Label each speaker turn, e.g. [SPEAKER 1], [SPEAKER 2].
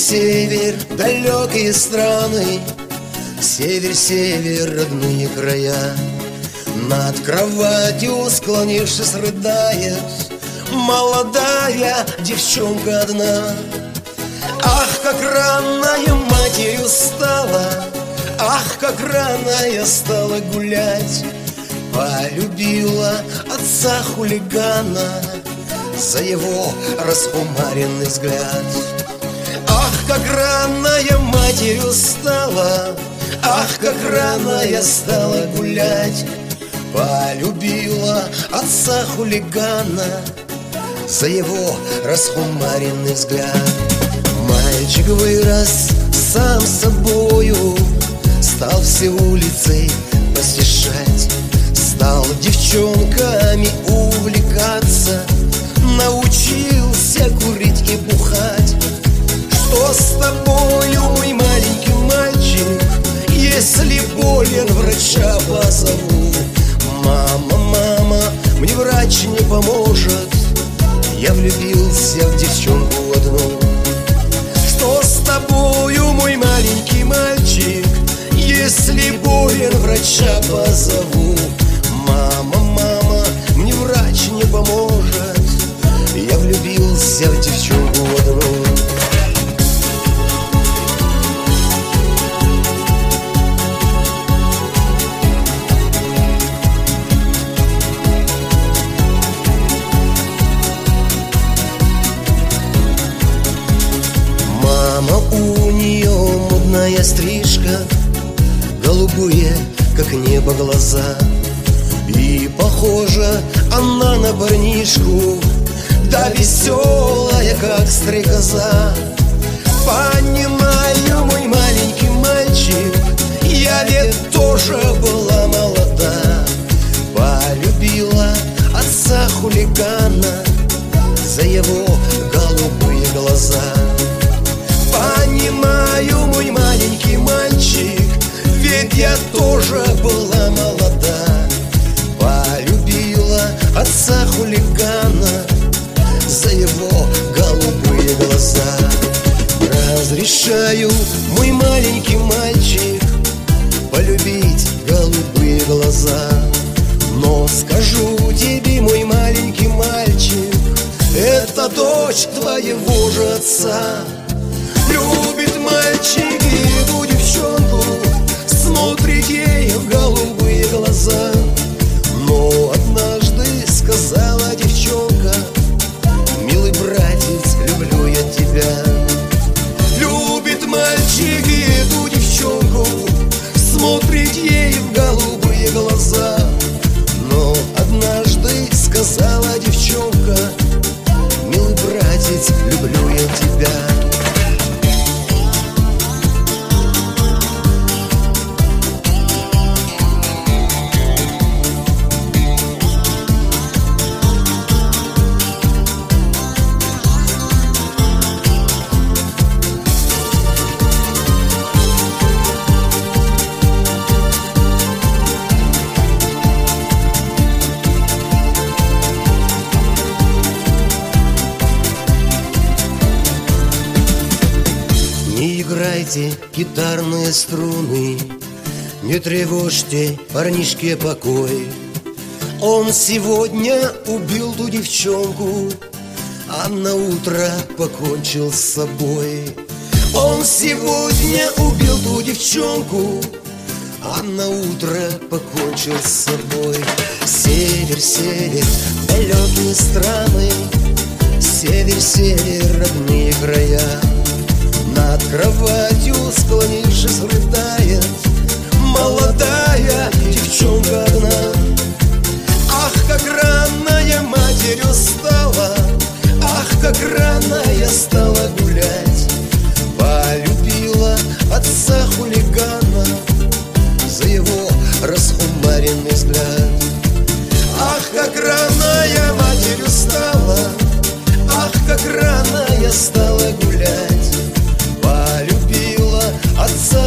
[SPEAKER 1] север, далекие страны, север, север, родные края. Над кроватью, склонившись, рыдает молодая девчонка одна. Ах, как рано я матерью стала, ах, как рано я стала гулять. Полюбила отца хулигана за его раскумаренный взгляд. Ах, как рано я матерью стала, ах, как рано я стала гулять. Полюбила отца хулигана за его расхумаренный взгляд. Мальчик вырос сам собою, стал все улицы посещать, стал девчонками увлекаться, научился курить и бухать. Что с тобою, мой маленький мальчик? Если болен, врача позову. Мама, мама, мне врач не поможет, я влюбился в девчонку одну. Что с тобою, мой маленький мальчик? Если болен, врача позову. Мама, мама, мне врач не поможет, я влюбился в девчонку одну. Мама, у нее модная стрижка, голубые, как небо, глаза. И похожа она на парнишку, да веселая, как стрекоза. Понимаю, мой маленький мальчик, я ведь тоже была молода. Полюбила отца хулигана за его голубые глаза. Понимаю, мой маленький мальчик, ведь я тоже была молода. Полюбила отца хулигана за его голубые глаза. Разрешаю, мой маленький мальчик, полюбить голубые глаза. Но скажу тебе, мой маленький мальчик, это дочь твоего же отца. Любит мальчик эту девчонку, смотрит ей в голубые глаза. Но однажды сказала девчонка: милый братец, люблю я тебя. Любит мальчик эту девчонку, смотрит ей в голубые глаза. Но однажды сказала девчонка: милый братец, люблю я тебя. Не играйте гитарные струны, не тревожьте парнишке покой. Он сегодня убил ту девчонку, а на утро покончил с собой. Он сегодня убил ту девчонку, а на утро покончил с собой. Север, север, далекие страны, север, север, родные края. Над кроватью, склонившись, рыдает молодая девчонка одна. Ах, как рано я матерью стала, ах, как рано я стала гулять. Полюбила отца хулигана за его расхумаренный взгляд. Ах, как рано я матерью стала, ах, как рано я стала гулять. Полюбила отца